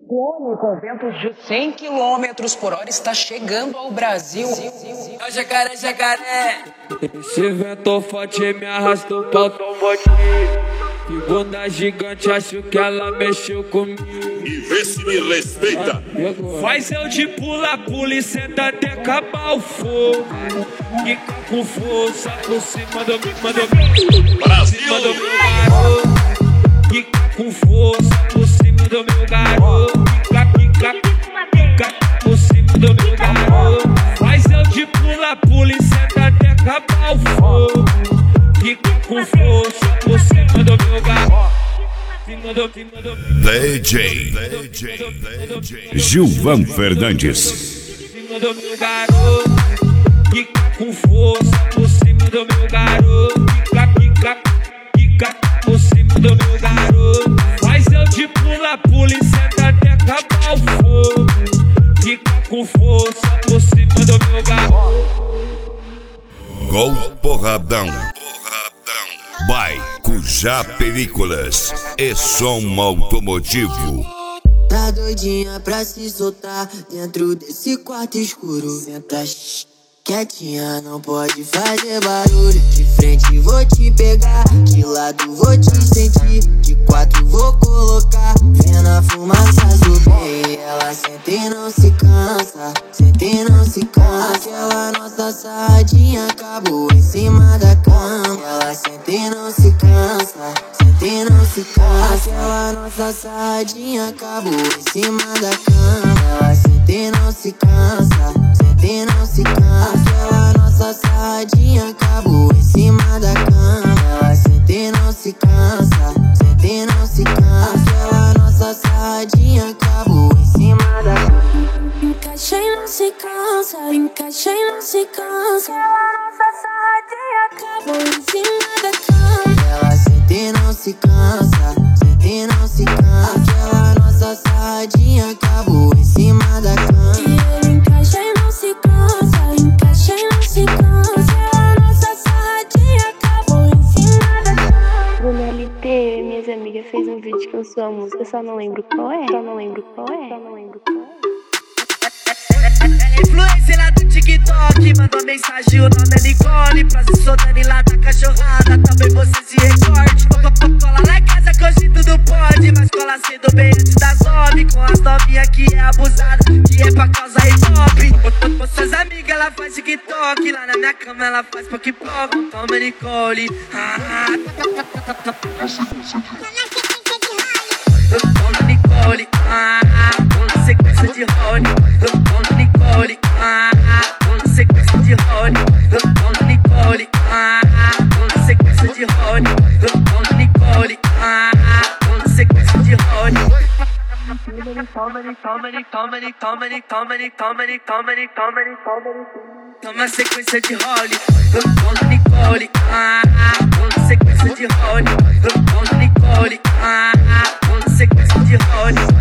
Ciclone com ventos de 100 km por hora está chegando ao Brasil. Ó jacaré, jacaré. Esse vento forte me arrastou pra automotive. Figura gigante, acho que ela mexeu comigo. E vê se me respeita. Faz eu de pula e senta até acabar o fogo. Quica com força por cima do meu Brasil! Quica com força por cima do meu garoto. Quica por cima do meu garoto. Faz eu de pula e senta até acabar o fogo. Quica com força por cima do meu garoto. DJ Gilvan Fernandes. Cima do meu garoto. Quica com força por cima do meu garoto. Quica por cima do meu garoto. Faz eu de pula e senta até acabar o fogo. Quica com força por cima do meu garoto. Gol Porradão. By Cujá Películas e som automotivo. Tá doidinha pra se soltar dentro desse quarto escuro. Senta quietinha, não pode fazer barulho. De frente vou te pegar, de lado vou te sentir. De quatro vou colocar, vendo a fumaça subir. Ela senta e não se cansa, senta e não se cansa. Aquela nossa sarradinha acabou em cima da cama. Ela senta e não se cansa, senta e não se cansa. Aquela nossa sarradinha acabou em cima da cama. Ela senta e não se cansa, senta e não se cansa. Aquela nossa sarradinha acabou em cima da cama. Ela senta e não se cansa, senta e não se cansa. Aquela nossa sarradinha acabou em cima da cama. Encaixa e não se cansa, encaixa e não se cansa. Aquela nossa sarradinha acabou em cima da cama. Ela senta e não se cansa, senta e não se cansa. Aquela nossa sarradinha acabou em cima da cama. E ele encaixa e não se cansa, encaixa e não se cansa. Aquela nossa sarradinha acabou em cima da cama. Bruno LT, minhas amigas, fez um vídeo com sua música, só não lembro qual é. Influência lá do TikTok, mandou mensagem, o nome é Nicole. Frase soltando lá da cachorrada, também você se recorde. Cola lá em casa que hoje tudo pode, mas cola cedo bem antes das 9. Com as novinhas que é abusada, que é pra causar hip-hop. Com suas amigas ela faz TikTok, lá na minha cama ela faz poc-poc. Toma Nicole, toma Nicole, com sequência de Rony. Toma Nicole, com sequência de Rony. Toma Nicole, com sequência de Rony. Toma Nicole, com sequência de Rony. Toma sequência de Rony. Toma Nicole, com sequência de Rony. Toma Nicole, com sequência de Rony.